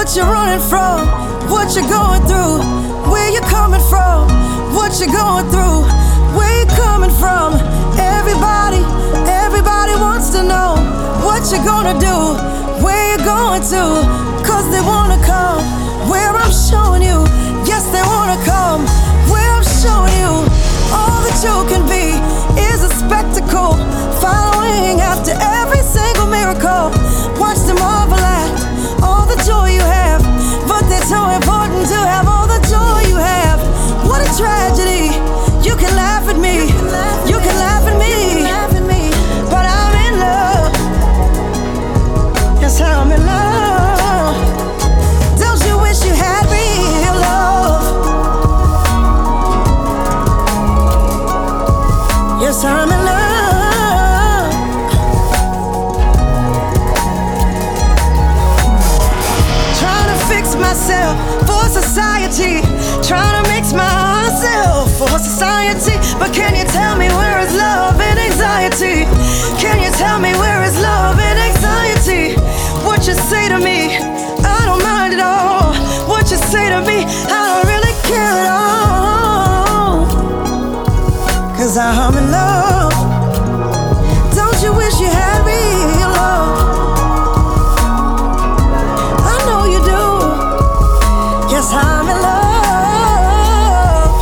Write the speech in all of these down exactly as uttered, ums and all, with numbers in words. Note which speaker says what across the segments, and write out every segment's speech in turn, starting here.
Speaker 1: What you running from, what you going through, where you coming from, what you going through, where you coming from. Everybody, everybody wants to know what you gonna do, where you going to, cause they wanna come where I'm showing you. Yes, they wanna come where I'm showing you. All that you can be is a spectacle, following after every single miracle. Watch them marvel at all the joy you have, but it's so important to have all the joy you have. What a tragedy. You can laugh at me, you can laugh at me, but I'm in love. Yes, I'm in love. Don't you wish you had real love? Yes, I'm in love. Myself for society, trying to mix myself for society. But can you tell me where is love and anxiety? Can you tell me where is love and anxiety? What you say to me, I don't mind at all. What you say to me, I don't really care at all, cause I'm in love. Don't you wish you had real love? Yes, I'm in love.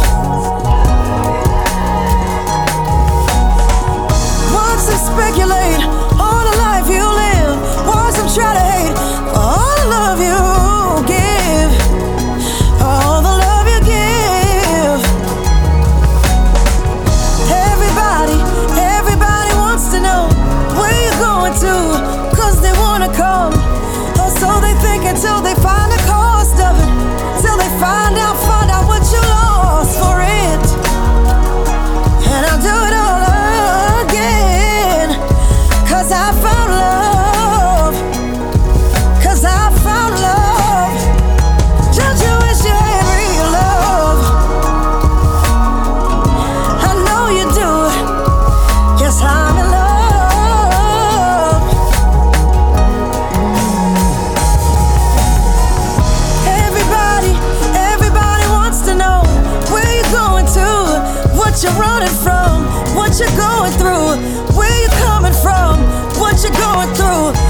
Speaker 1: Watch them speculate on the life you live. Watch them try to hate all the love you give, all the love you give. Everybody, everybody wants to know where you're going to, cause they wanna come, or so they think, until they find the cost of it. Till they find out, find out what you lost for it. And I'll do it all again, cause I found love, cause I found love. Don't you wish you had real love? I know you do. Yes, I'm in love. What you're running from, what you're going through, where you coming from, what you're going through.